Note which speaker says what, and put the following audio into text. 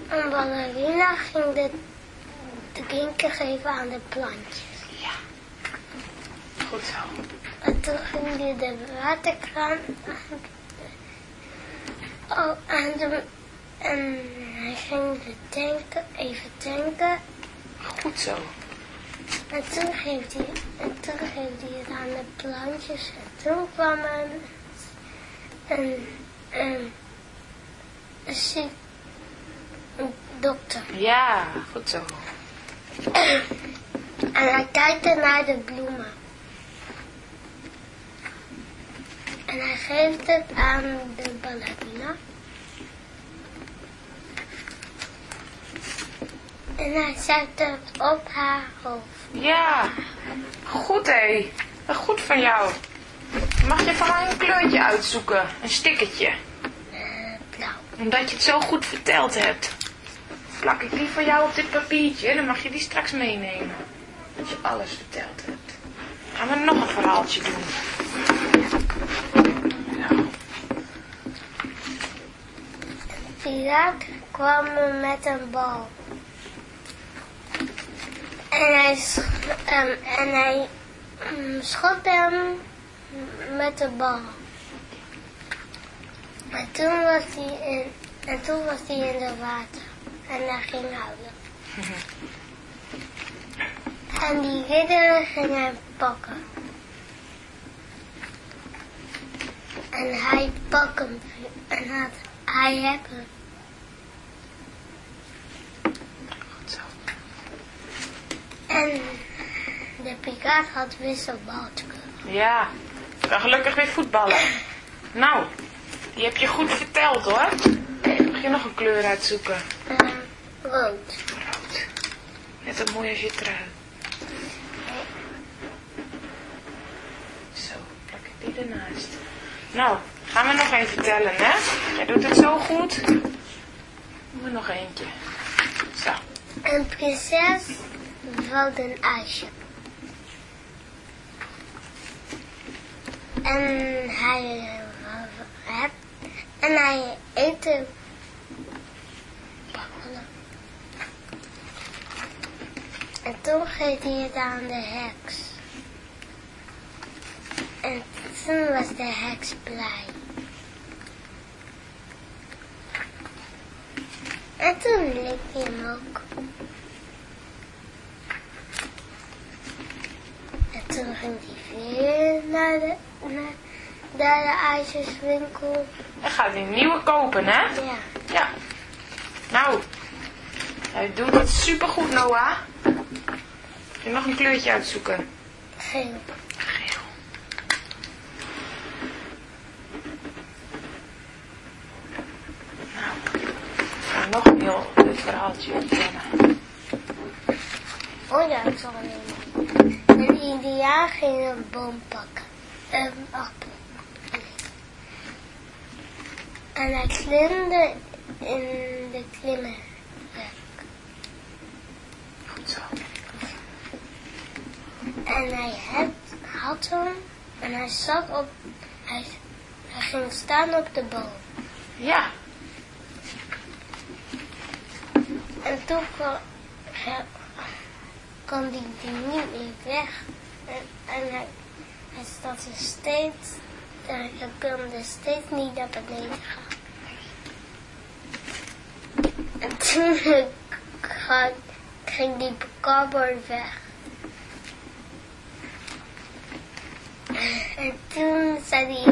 Speaker 1: een ballerina ging de drinken geven aan de plantjes.
Speaker 2: Ja. Goed zo.
Speaker 1: En toen ging hij de waterkraan aan doen. En hij ging even tanken.
Speaker 2: Goed zo.
Speaker 1: En toen geeft hij het aan de plantjes. En toen kwam er een dokter.
Speaker 2: Ja, goed zo.
Speaker 1: En hij kijkt naar de bloemen. En hij geeft het aan de ballerina. En hij zet het op haar hoofd.
Speaker 2: Ja, goed hé. Goed van jou. Mag je van mij een kleurtje uitzoeken? Een stickertje.
Speaker 1: Blauw.
Speaker 2: Omdat je het zo goed verteld hebt. Plak ik die voor jou op dit papiertje, dan mag je die straks meenemen. Dat je alles verteld hebt. Gaan we nog een verhaaltje doen. Zo.
Speaker 1: Piraat kwam met een bal. En hij schot hem met de bal. En toen was hij in de water. En hij ging huilen. En die ridder ging hem pakken. En hij pakte hem. En hij heeft hem.
Speaker 2: Goed zo.
Speaker 1: En de piraat had wisselbaltje.
Speaker 2: Ja, ik kan gelukkig weer voetballen. Nou, die heb je goed verteld hoor. Mag je nog een kleur uitzoeken?
Speaker 1: Rood.
Speaker 2: Rood. Net zo mooi als je trui. Zo, plak ik die ernaast. Nou, gaan we nog even vertellen hè. Jij doet het zo goed. Doen we nog eentje. Zo.
Speaker 1: Een prinses wilde een ijsje. En hij eet de bakkelen. En toen geeft hij het aan de heks. En toen was de heks blij. En toen liep hij hem ook. En toen ging hij weer naar de ijsjeswinkel.
Speaker 2: En gaat weer een nieuwe kopen hè?
Speaker 1: Ja.
Speaker 2: Ja. Nou, jij doet het supergoed Noah. Kun je nog een kleurtje uitzoeken?
Speaker 1: Geel.
Speaker 2: Geel. Nou, ik ga nog een heel leuk verhaaltje vertellen.
Speaker 1: Oh ja, ik zal het nemen. Een indiaan ging een boom pakken. Een appel. En hij klimde in de klimmenrek.
Speaker 2: Goed zo.
Speaker 1: En hij had hem en hij zat op, hij ging staan op de boom.
Speaker 2: Ja.
Speaker 1: En toen kon hij niet meer weg. En hij zat er steeds, hij kon steeds niet naar beneden gaan. En toen ging die cowboy weg. En toen zei hij